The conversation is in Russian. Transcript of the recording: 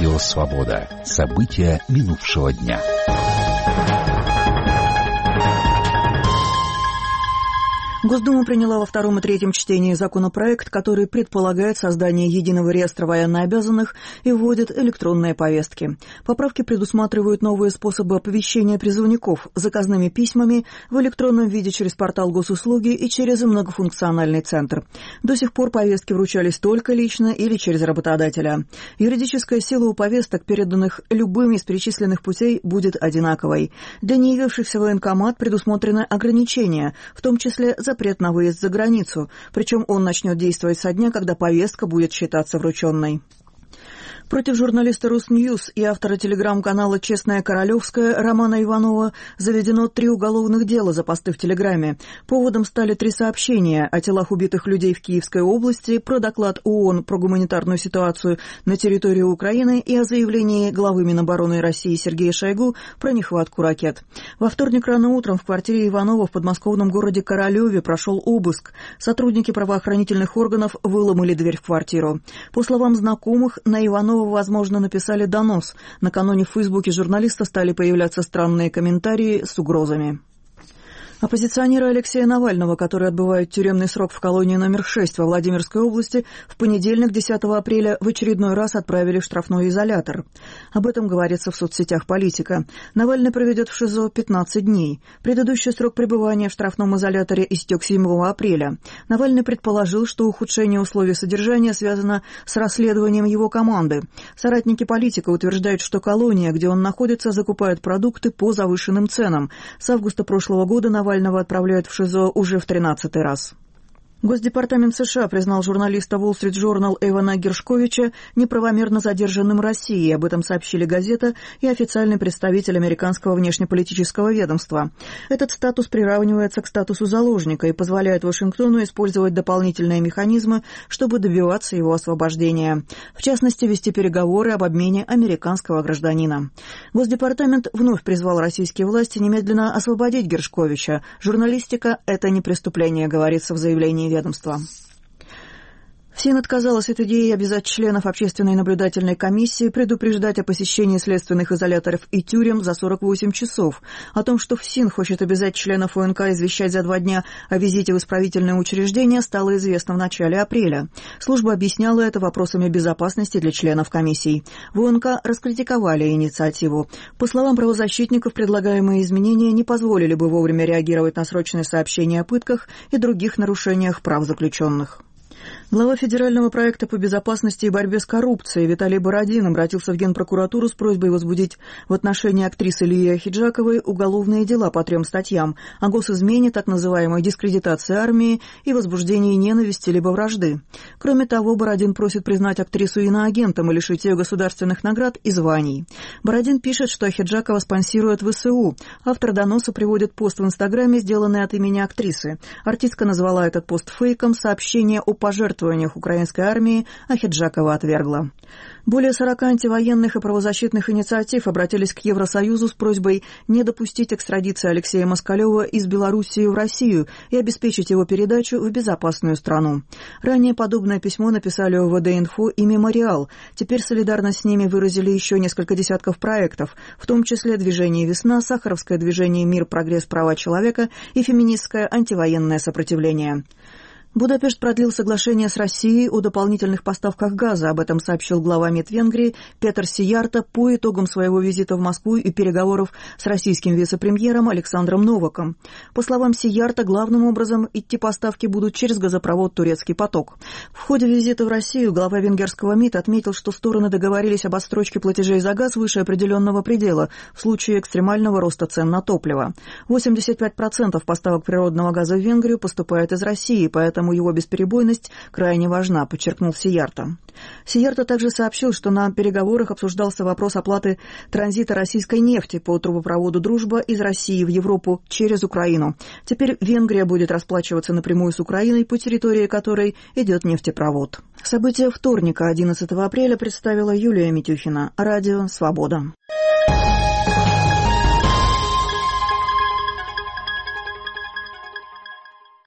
Радио «Свобода». События минувшего дня. Госдума приняла во втором и третьем чтении законопроект, который предполагает создание единого реестра военнообязанных и вводит электронные повестки. Поправки предусматривают новые способы оповещения призывников заказными письмами в электронном виде через портал госуслуги и через многофункциональный центр. До сих пор повестки вручались только лично или через работодателя. Юридическая сила у повесток, переданных любым из перечисленных путей, будет одинаковой. Для неявившихся в военкомат предусмотрены ограничения, в том числе запрет на выезд за границу, причем он начнет действовать со дня, когда повестка будет считаться врученной. Против журналиста «Русньюз» и автора телеграм-канала «Честная Королевская» Романа Иванова заведено 3 уголовных дела за посты в Телеграме. Поводом стали 3 сообщения о телах убитых людей в Киевской области, про доклад ООН про гуманитарную ситуацию на территории Украины и о заявлении главы Минобороны России Сергея Шойгу про нехватку ракет. Во вторник рано утром в квартире Иванова в подмосковном городе Королеве прошел обыск. Сотрудники правоохранительных органов выломали дверь в квартиру. По словам знакомых, на Иванова, возможно, написали донос. Накануне в Фейсбуке журналиста стали появляться странные комментарии с угрозами. Оппозиционера Алексея Навального, который отбывает тюремный срок в колонии номер 6 во Владимирской области, в понедельник, 10 апреля, в очередной раз отправили в штрафной изолятор. Об этом говорится в соцсетях «Политика». Навальный проведет в ШИЗО 15 дней. Предыдущий срок пребывания в штрафном изоляторе истек 7 апреля. Навальный предположил, что ухудшение условий содержания связано с расследованием его команды. Соратники политика утверждают, что колония, где он находится, закупает продукты по завышенным ценам. С августа прошлого года Навального отправляют в ШИЗО уже в 13-й раз. Госдепартамент США признал журналиста Wall Street Journal Эвана Гершковича неправомерно задержанным Россией. Об этом сообщили газета и официальный представитель американского внешнеполитического ведомства. Этот статус приравнивается к статусу заложника и позволяет Вашингтону использовать дополнительные механизмы, чтобы добиваться его освобождения. В частности, вести переговоры об обмене американского гражданина. Госдепартамент вновь призвал российские власти немедленно освободить Гершковича. Журналистика – это не преступление, говорится в заявлении ведомства. ФСИН отказалась от идеи обязать членов общественной наблюдательной комиссии предупреждать о посещении следственных изоляторов и тюрем за 48 часов. О том, что ФСИН хочет обязать членов ОНК извещать за 2 дня о визите в исправительное учреждение, стало известно в начале апреля. Служба объясняла это вопросами безопасности для членов комиссий. В ОНК раскритиковали инициативу. По словам правозащитников, предлагаемые изменения не позволили бы вовремя реагировать на срочные сообщения о пытках и других нарушениях прав заключенных. Глава федерального проекта по безопасности и борьбе с коррупцией Виталий Бородин обратился в Генпрокуратуру с просьбой возбудить в отношении актрисы Лии Ахеджаковой уголовные дела по 3 статьям о госизмене, так называемой дискредитации армии и возбуждении ненависти либо вражды. Кроме того, Бородин просит признать актрису иноагентом и лишить ее государственных наград и званий. Бородин пишет, что Ахеджакова спонсирует ВСУ. Автор доноса приводит пост в Инстаграме, сделанный от имени актрисы. Артистка назвала этот пост фейком, сообщение о пожертвованиях украинской армии Ахеджакова отвергла. Более 40 антивоенных и правозащитных инициатив обратились к Евросоюзу с просьбой не допустить экстрадиции Алексея Москалева из Белоруссии в Россию и обеспечить его передачу в безопасную страну. Ранее подобное письмо написали ОВД-Инфо и Мемориал. Теперь солидарность с ними выразили еще несколько десятков проектов, в том числе движение «Весна», Сахаровское движение «Мир, прогресс, права человека» и феминистское антивоенное сопротивление. Будапешт продлил соглашение с Россией о дополнительных поставках газа. Об этом сообщил глава МИД Венгрии Петер Сиярто по итогам своего визита в Москву и переговоров с российским вице-премьером Александром Новаком. По словам Сиярто, главным образом идти поставки будут через газопровод «Турецкий поток». В ходе визита в Россию глава венгерского МИД отметил, что стороны договорились об отсрочке платежей за газ выше определенного предела в случае экстремального роста цен на топливо. 85% поставок природного газа в Венгрию поступает из России, поэтому его бесперебойность крайне важна, подчеркнул Сиярто. Сиярто также сообщил, что на переговорах обсуждался вопрос оплаты транзита российской нефти по трубопроводу «Дружба» из России в Европу через Украину. Теперь Венгрия будет расплачиваться напрямую с Украиной, по территории которой идет нефтепровод. События вторника, 11 апреля, представила Юлия Митюхина. Радио «Свобода».